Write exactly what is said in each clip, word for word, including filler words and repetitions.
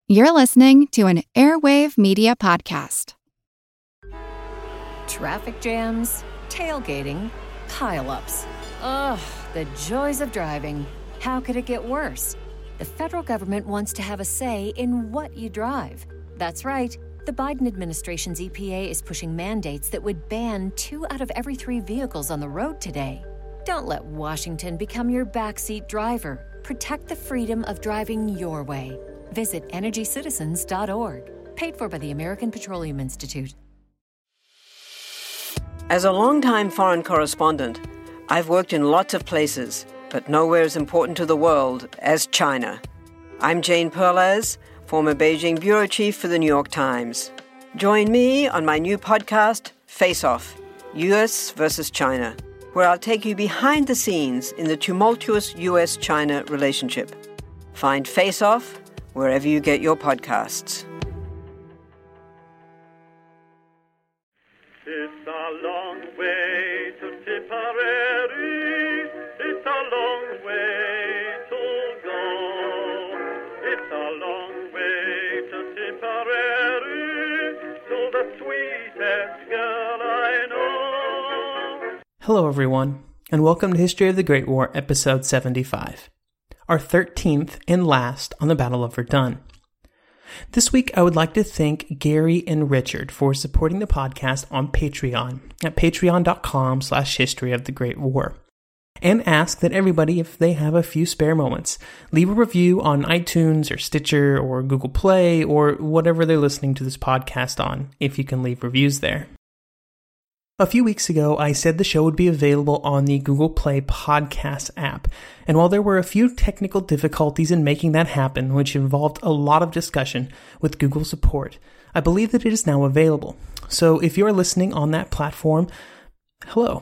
You're listening to an Airwave Media Podcast. Traffic jams, tailgating, pile-ups. Ugh, the joys of driving. How could it get worse? The federal government wants to have a say in what you drive. That's right. The Biden administration's E P A is pushing mandates that would ban two out of every three vehicles on the road today. Don't let Washington become your backseat driver. Protect the freedom of driving your way. Visit energy citizens dot org. Paid for by the American Petroleum Institute. As a longtime foreign correspondent, I've worked in lots of places, but nowhere as important to the world as China. I'm Jane Perlez, former Beijing bureau chief for the New York Times. Join me on my new podcast, Face Off, U S versus China, where I'll take you behind the scenes in the tumultuous U S China relationship. Find Face Off wherever you get your podcasts. It's a long way to Tipperary. It's a long way to go. It's a long way to Tipperary, to the sweetest girl I know. Hello, everyone, and welcome to History of the Great War, episode seventy-five, our thirteenth and last on the Battle of Verdun. This week, I would like to thank Gary and Richard for supporting the podcast on Patreon at patreon.com slash history of the Great War, and ask that everybody, if they have a few spare moments, leave a review on iTunes or Stitcher or Google Play or whatever they're listening to this podcast on, if you can leave reviews there. A few weeks ago, I said the show would be available on the Google Play Podcast app, and while there were a few technical difficulties in making that happen, which involved a lot of discussion with Google support, I believe that it is now available. So if you're listening on that platform, hello.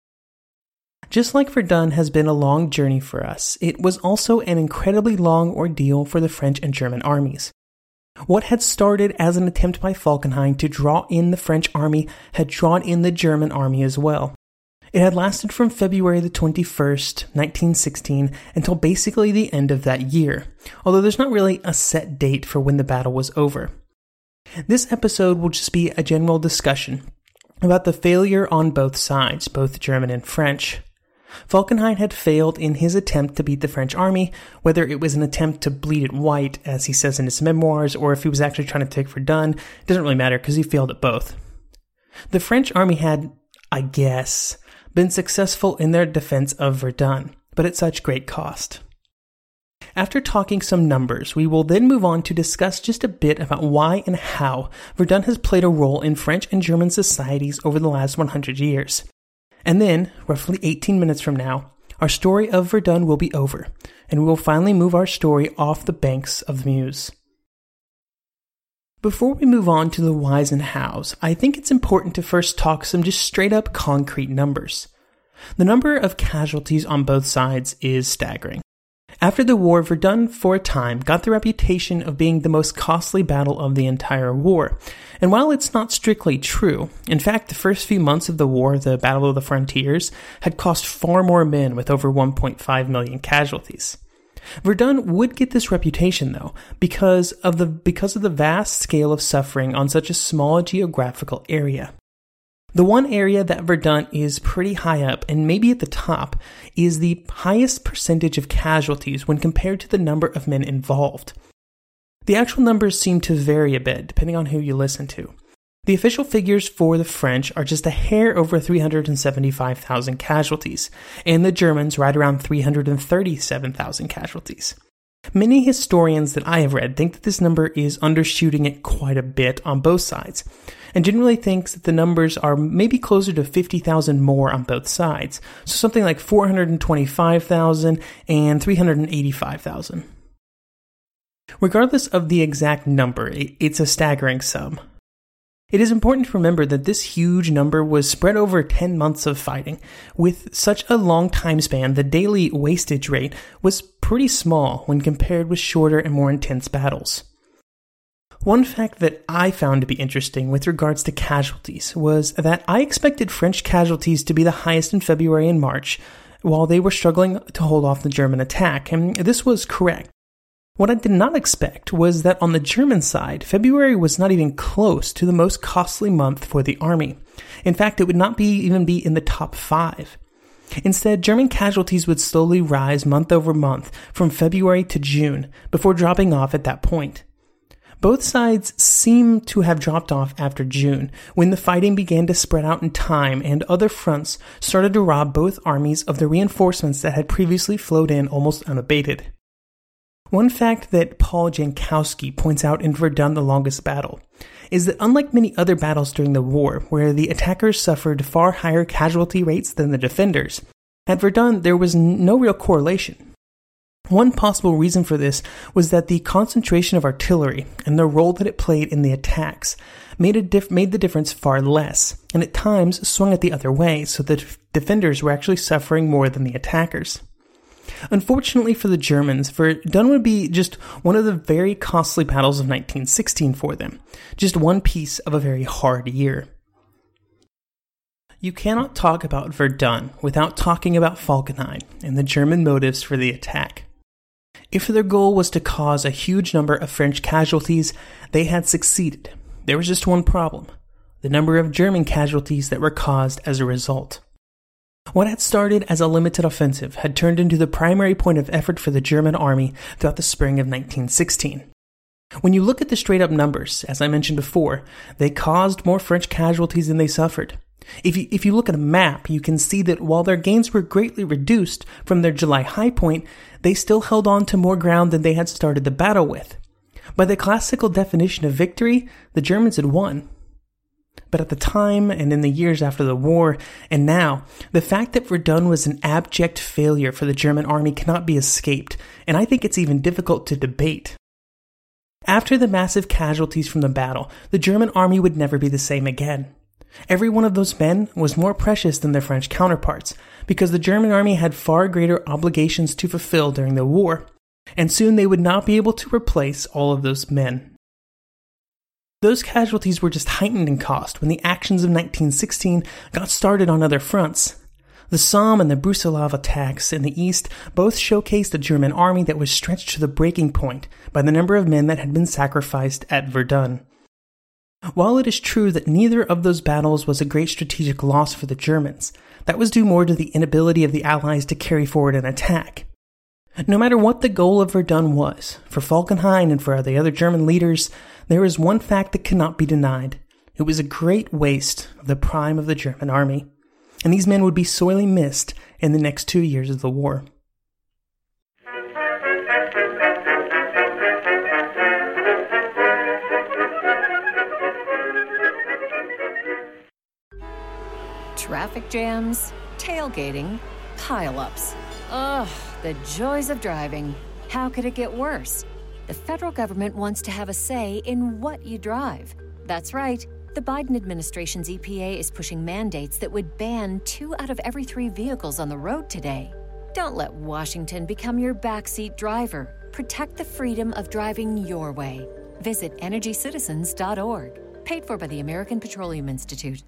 Just like Verdun has been a long journey for us, it was also an incredibly long ordeal for the French and German armies. What had started as an attempt by Falkenhayn to draw in the French army had drawn in the German army as well. It had lasted from February the twenty-first, nineteen sixteen, until basically the end of that year, although there's not really a set date for when the battle was over. This episode will just be a general discussion about the failure on both sides, both German and French. Falkenhayn had failed in his attempt to beat the French army, whether it was an attempt to bleed it white, as he says in his memoirs, or if he was actually trying to take Verdun. It doesn't really matter, because he failed at both. The French army had, I guess, been successful in their defense of Verdun, but at such great cost. After talking some numbers, we will then move on to discuss just a bit about why and how Verdun has played a role in French and German societies over the last one hundred years. And then, roughly eighteen minutes from now, our story of Verdun will be over, and we will finally move our story off the banks of the Meuse. Before we move on to the whys and hows, I think it's important to first talk some just straight-up concrete numbers. The number of casualties on both sides is staggering. After the war, Verdun, for a time, got the reputation of being the most costly battle of the entire war. And while it's not strictly true, in fact, the first few months of the war, the Battle of the Frontiers, had cost far more men with over one point five million casualties. Verdun would get this reputation, though, because of the because of the vast scale of suffering on such a small geographical area. The one area that Verdun is pretty high up, and maybe at the top, is the highest percentage of casualties when compared to the number of men involved. The actual numbers seem to vary a bit, depending on who you listen to. The official figures for the French are just a hair over three hundred seventy-five thousand casualties, and the Germans right around three hundred thirty-seven thousand casualties. Many historians that I have read think that this number is undershooting it quite a bit on both sides, and generally thinks that the numbers are maybe closer to fifty thousand more on both sides, so something like four hundred twenty-five thousand and three hundred eighty-five thousand. Regardless of the exact number, it's a staggering sum. It is important to remember that this huge number was spread over ten months of fighting. With such a long time span, the daily wastage rate was pretty small when compared with shorter and more intense battles. One fact that I found to be interesting with regards to casualties was that I expected French casualties to be the highest in February and March, while they were struggling to hold off the German attack, and this was correct. What I did not expect was that on the German side, February was not even close to the most costly month for the army. In fact, it would not be even be in the top five. Instead, German casualties would slowly rise month over month from February to June before dropping off at that point. Both sides seem to have dropped off after June, when the fighting began to spread out in time and other fronts started to rob both armies of the reinforcements that had previously flowed in almost unabated. One fact that Paul Jankowski points out in Verdun, the Longest Battle, is that unlike many other battles during the war, where the attackers suffered far higher casualty rates than the defenders, at Verdun there was no real correlation. One possible reason for this was that the concentration of artillery and the role that it played in the attacks made, a dif- made the difference far less, and at times swung it the other way, so the defenders were actually suffering more than the attackers. Unfortunately for the Germans, Verdun would be just one of the very costly battles of nineteen sixteen for them, just one piece of a very hard year. You cannot talk about Verdun without talking about Falkenhayn and the German motives for the attack. If their goal was to cause a huge number of French casualties, they had succeeded. There was just one problem: the number of German casualties that were caused as a result. What had started as a limited offensive had turned into the primary point of effort for the German army throughout the spring of nineteen sixteen. When you look at the straight-up numbers, as I mentioned before, they caused more French casualties than they suffered. If you, if you look at a map, you can see that while their gains were greatly reduced from their July high point, they still held on to more ground than they had started the battle with. By the classical definition of victory, the Germans had won. But at the time, and in the years after the war, and now, the fact that Verdun was an abject failure for the German army cannot be escaped, and I think it's even difficult to debate. After the massive casualties from the battle, the German army would never be the same again. Every one of those men was more precious than their French counterparts, because the German army had far greater obligations to fulfill during the war, and soon they would not be able to replace all of those men. Those casualties were just heightened in cost when the actions of nineteen sixteen got started on other fronts. The Somme and the Brusilov attacks in the east both showcased a German army that was stretched to the breaking point by the number of men that had been sacrificed at Verdun. While it is true that neither of those battles was a great strategic loss for the Germans, that was due more to the inability of the Allies to carry forward an attack. No matter what the goal of Verdun was, for Falkenhayn and for the other German leaders, there is one fact that cannot be denied. It was a great waste of the prime of the German army, and these men would be sorely missed in the next two years of the war. Traffic jams, tailgating, pile-ups. Ugh, the joys of driving. How could it get worse? The federal government wants to have a say in what you drive. That's right. The Biden administration's E P A is pushing mandates that would ban two out of every three vehicles on the road today. Don't let Washington become your backseat driver. Protect the freedom of driving your way. Visit energy citizens dot org. Paid for by the American Petroleum Institute.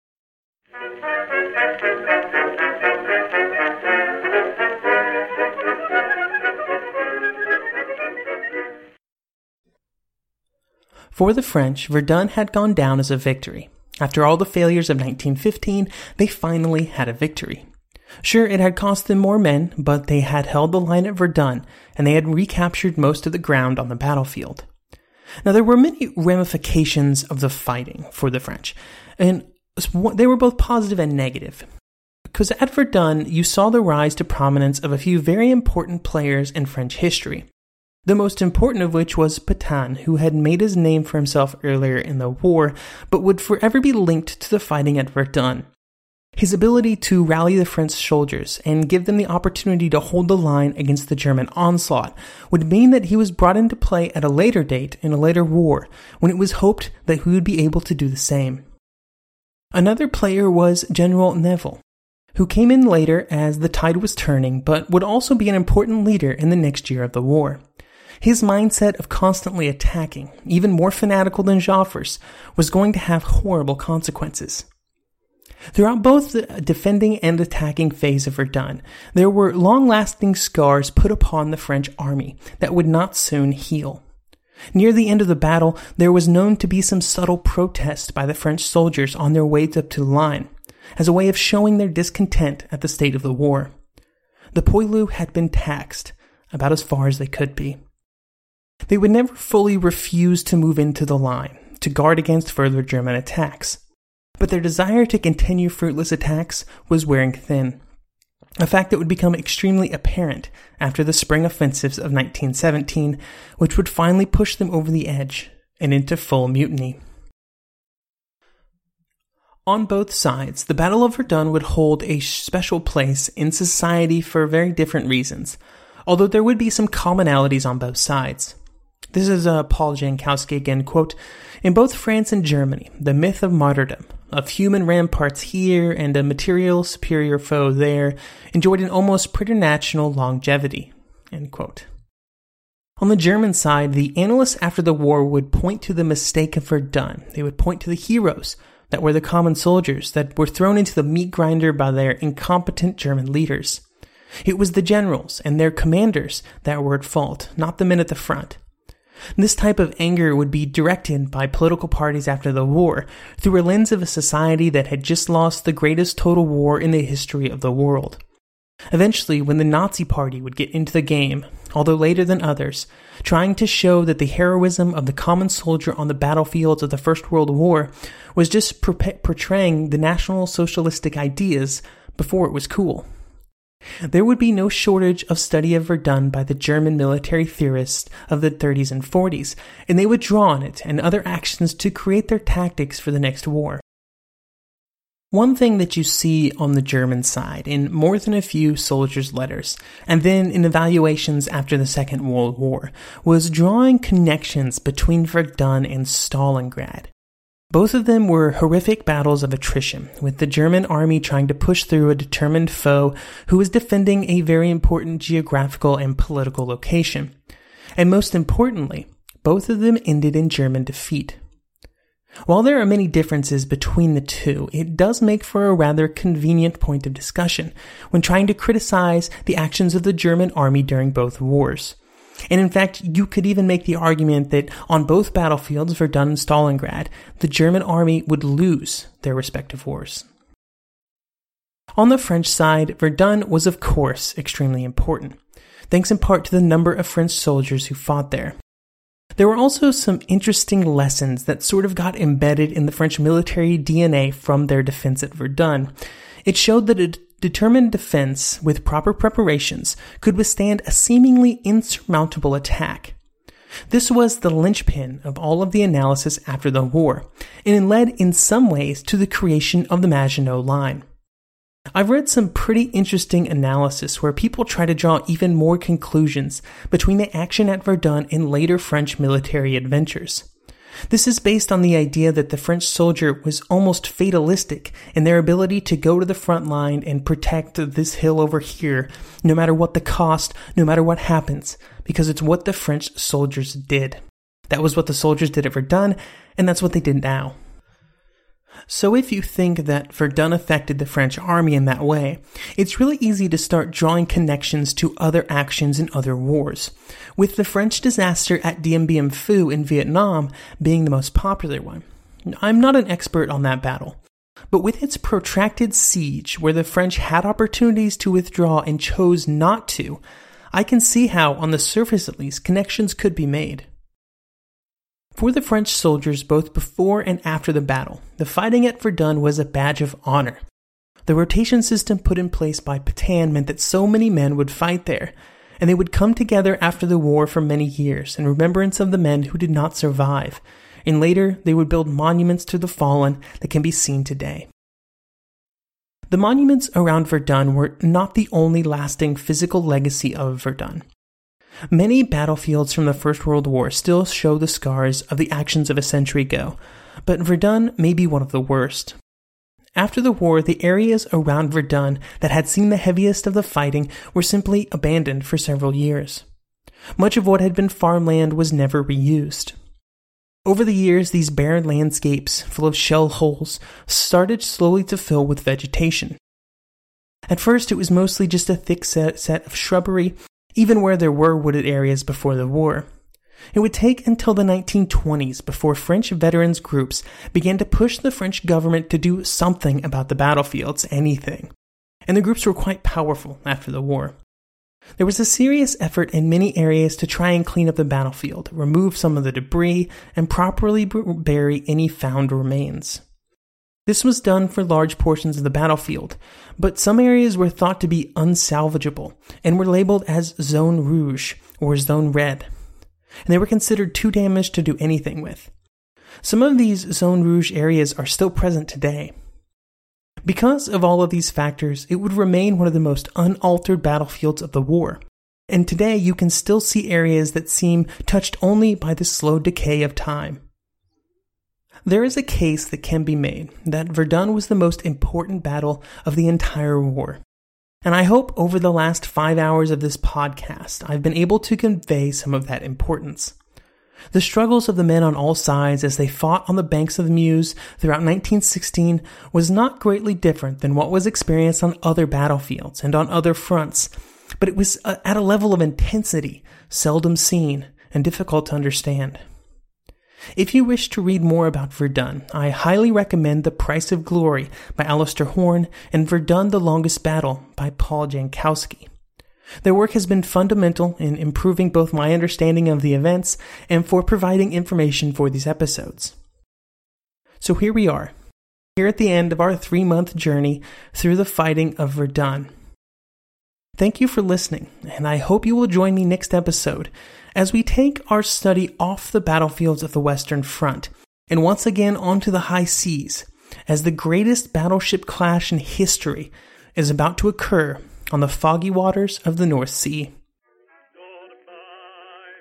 For the French, Verdun had gone down as a victory. After all the failures of nineteen fifteen, they finally had a victory. Sure, it had cost them more men, but they had held the line at Verdun, and they had recaptured most of the ground on the battlefield. Now, there were many ramifications of the fighting for the French, and they were both positive and negative. Because at Verdun, you saw the rise to prominence of a few very important players in French history. The most important of which was Pétain, who had made his name for himself earlier in the war, but would forever be linked to the fighting at Verdun. His ability to rally the French soldiers and give them the opportunity to hold the line against the German onslaught would mean that he was brought into play at a later date in a later war, when it was hoped that he would be able to do the same. Another player was General Nivelle, who came in later as the tide was turning, but would also be an important leader in the next year of the war. His mindset of constantly attacking, even more fanatical than Joffre's, was going to have horrible consequences. Throughout both the defending and attacking phase of Verdun, there were long-lasting scars put upon the French army that would not soon heal. Near the end of the battle, there was known to be some subtle protest by the French soldiers on their way up to the line, as a way of showing their discontent at the state of the war. The poilu had been taxed, about as far as they could be. They would never fully refuse to move into the line, to guard against further German attacks. But their desire to continue fruitless attacks was wearing thin, a fact that would become extremely apparent after the spring offensives of nineteen seventeen, which would finally push them over the edge and into full mutiny. On both sides, the Battle of Verdun would hold a special place in society for very different reasons, although there would be some commonalities on both sides. This is uh, Paul Jankowski again, quote, "In both France and Germany, the myth of martyrdom, of human ramparts here and a material superior foe there, enjoyed an almost preternatural longevity," end quote. On the German side, the analysts after the war would point to the mistake of Verdun. They would point to the heroes that were the common soldiers that were thrown into the meat grinder by their incompetent German leaders. It was the generals and their commanders that were at fault, not the men at the front. This type of anger would be directed by political parties after the war through a lens of a society that had just lost the greatest total war in the history of the world. Eventually, when the Nazi Party would get into the game, although later than others, trying to show that the heroism of the common soldier on the battlefields of the First World War was just portraying the National Socialistic ideas before it was cool. There would be no shortage of study of Verdun by the German military theorists of the thirties and forties, and they would draw on it and other actions to create their tactics for the next war. One thing that you see on the German side in more than a few soldiers' letters, and then in evaluations after the Second World War, was drawing connections between Verdun and Stalingrad. Both of them were horrific battles of attrition, with the German army trying to push through a determined foe who was defending a very important geographical and political location. And most importantly, both of them ended in German defeat. While there are many differences between the two, it does make for a rather convenient point of discussion when trying to criticize the actions of the German army during both wars. And in fact, you could even make the argument that on both battlefields, Verdun and Stalingrad, the German army would lose their respective wars. On the French side, Verdun was of course extremely important, thanks in part to the number of French soldiers who fought there. There were also some interesting lessons that sort of got embedded in the French military D N A from their defense at Verdun. It showed that a determined defense with proper preparations could withstand a seemingly insurmountable attack. This was the linchpin of all of the analysis after the war, and it led in some ways to the creation of the Maginot Line. I've read some pretty interesting analysis where people try to draw even more conclusions between the action at Verdun and later French military adventures. This is based on the idea that the French soldier was almost fatalistic in their ability to go to the front line and protect this hill over here, no matter what the cost, no matter what happens, because it's what the French soldiers did. That was what the soldiers did at Verdun, and that's what they did now. So if you think that Verdun affected the French army in that way, it's really easy to start drawing connections to other actions in other wars, with the French disaster at Dien Bien Phu in Vietnam being the most popular one. I'm not an expert on that battle, but with its protracted siege where the French had opportunities to withdraw and chose not to, I can see how, on the surface at least, connections could be made. For the French soldiers both before and after the battle, the fighting at Verdun was a badge of honor. The rotation system put in place by Pétain meant that so many men would fight there, and they would come together after the war for many years in remembrance of the men who did not survive, and later they would build monuments to the fallen that can be seen today. The monuments around Verdun were not the only lasting physical legacy of Verdun. Many battlefields from the First World War still show the scars of the actions of a century ago, but Verdun may be one of the worst. After the war, the areas around Verdun that had seen the heaviest of the fighting were simply abandoned for several years. Much of what had been farmland was never reused. Over the years, these barren landscapes, full of shell holes, started slowly to fill with vegetation. At first, it was mostly just a thick set, set of shrubbery, even where there were wooded areas before the war. It would take until the nineteen twenties before French veterans groups began to push the French government to do something about the battlefields, anything. And the groups were quite powerful after the war. There was a serious effort in many areas to try and clean up the battlefield, remove some of the debris, and properly bury any found remains. This was done for large portions of the battlefield, but some areas were thought to be unsalvageable and were labeled as Zone Rouge or Zone Red, and they were considered too damaged to do anything with. Some of these Zone Rouge areas are still present today. Because of all of these factors, it would remain one of the most unaltered battlefields of the war, and today you can still see areas that seem touched only by the slow decay of time. There is a case that can be made that Verdun was the most important battle of the entire war. And I hope over the last five hours of this podcast, I've been able to convey some of that importance. The struggles of the men on all sides as they fought on the banks of the Meuse throughout nineteen sixteen was not greatly different than what was experienced on other battlefields and on other fronts, but it was at a level of intensity seldom seen and difficult to understand. If you wish to read more about Verdun, I highly recommend The Price of Glory by Alistair Horn and Verdun the Longest Battle by Paul Jankowski. Their work has been fundamental in improving both my understanding of the events and for providing information for these episodes. So here we are, here at the end of our three-month journey through the fighting of Verdun. Thank you for listening, and I hope you will join me next episode as we take our study off the battlefields of the Western Front and once again onto the high seas as the greatest battleship clash in history is about to occur on the foggy waters of the North Sea. Goodbye,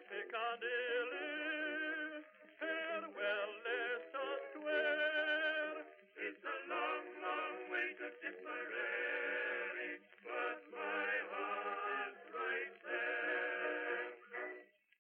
Piccadilly, farewell, let us swear. It's a long, long way to Tipperary.